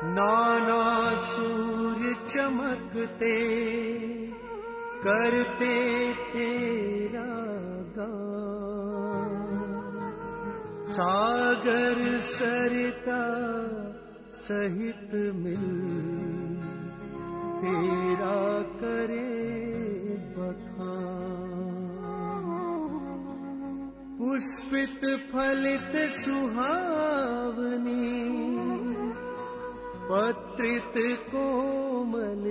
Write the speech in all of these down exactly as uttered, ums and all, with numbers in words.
नाना सूर्य चमकते करते तेरा गान, सागर सरिता सहित मिल तेरा करे बखान। पुष्पित फलित सुहावनी पत्रित कोमल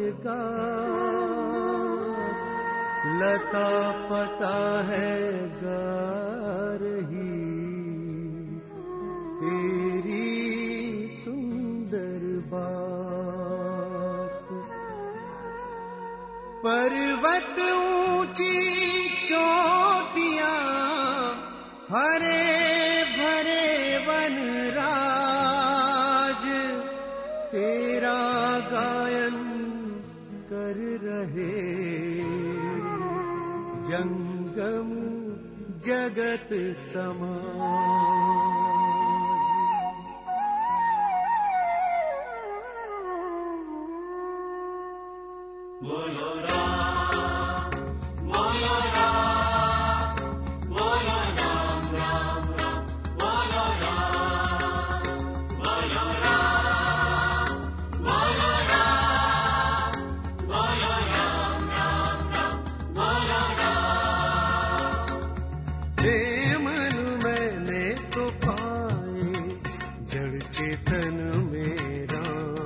गान, लता पता है गा रही तेरी सुंदर बात। पर्वत ऊंची चोटियां हरे भरे वनराज तेरा गायन कर रहे, जंगम जगत समाज। बोलो राम, बोलो राम, बोलो राम राम राम, बोलो राम, बोलो राम, बोलो राम, बोलो राम राम राम, बोलो राम। हे मन मैंने तो पाए जड़ चेतन मेरा,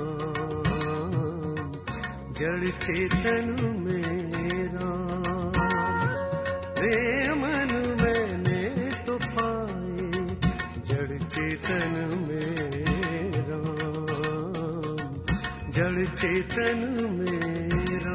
जड़ चेतन मेरा। हे मन मैंने तो पाए जड़ चेतन मेरा, जड़ चेतन मेरा।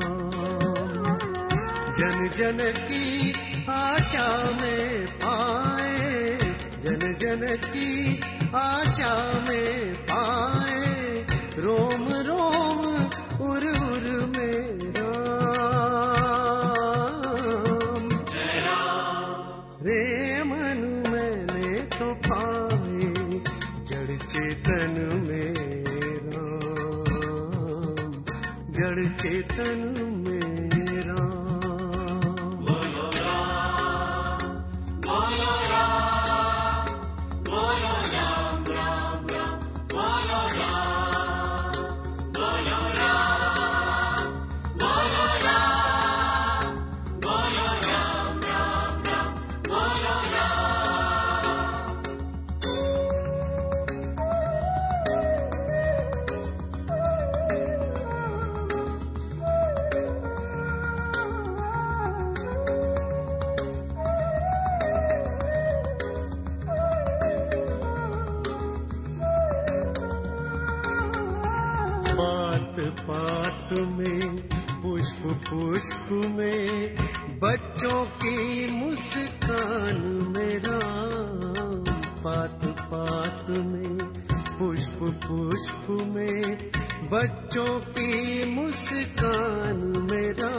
जन जन की आशा में पाए, जन जन की आशा में पाए, रोम रोम उर उर मेरा रे मन मैंने तो पाए जड़ चेतन मेरा, जड़ चेतन मेरा। बोलो राम, बोलो राम, बोलो राम राम राम, बोलो राम, बोलो राम, बोलो राम, बोलो राम राम राम, बोलो राम। पात पात में पुष्प पुष्प में बच्चों की मुस्कान मेरा, पात पात में पुष्प पुष्प में बच्चों की मुस्कान मेरा।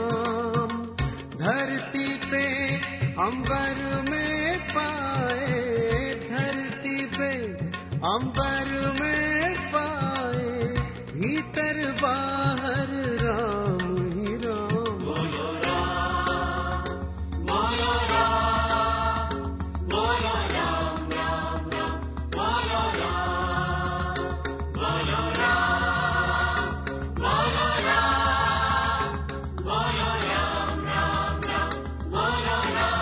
धरती पे अंबर में पाए, धरती पे अंबर में पाए, भीतर बाहर राम ही राम। बोलो राम, बोलो राम, बोलो राम राम राम, बोलो राम, बोलो राम, बोलो राम, बोलो राम राम राम, बोलो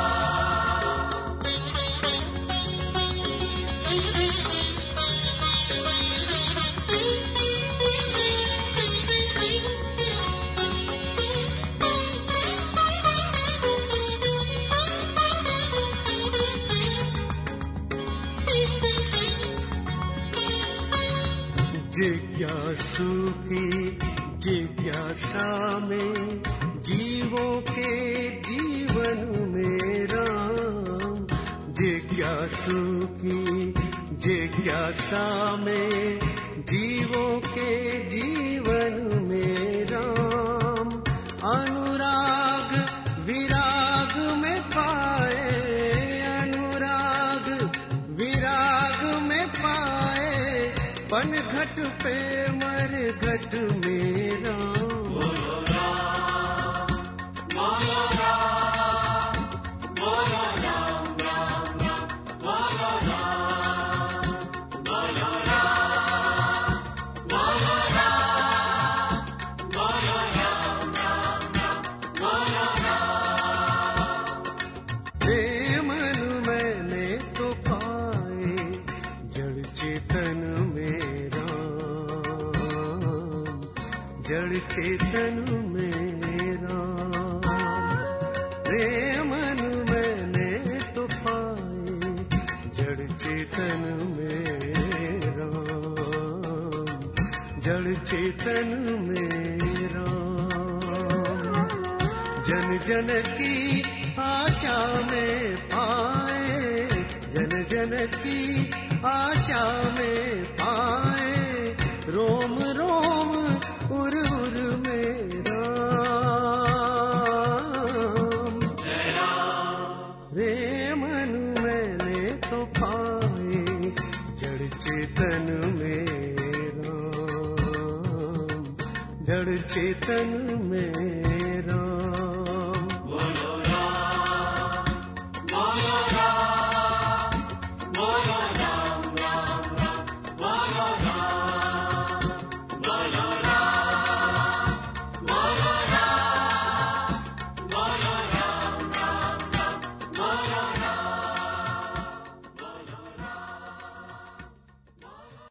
जिज्ञासु की जिज्ञासा में जीवों के जीवन में राम, जिज्ञासु की जिज्ञासा में जीवों के जीवन में राम। अनुराग विराग में पाए, अनुराग विराग में पाए, पनघट पे घट मेरा बोलो राम बोलो राम बोलो राम राम राम बोलो राम बोलो राम बोलो राम बोलो राम राम राम बोलो राम। प्रेम मैंने तो पाए जड़ चेतन मेरा, जड़ चेतन मेरा। प्रेम मैंने तो पाए जड़ चेतन मेरा, जड़ चेतन मेरा। जन जन की आशा में पाए, जन जन की आशा में पाए, रोम रोम उर उर मेरा। प्रेम मैंने तो पाए जड़ चेतन मेरा, जड़ चेतन मेरा।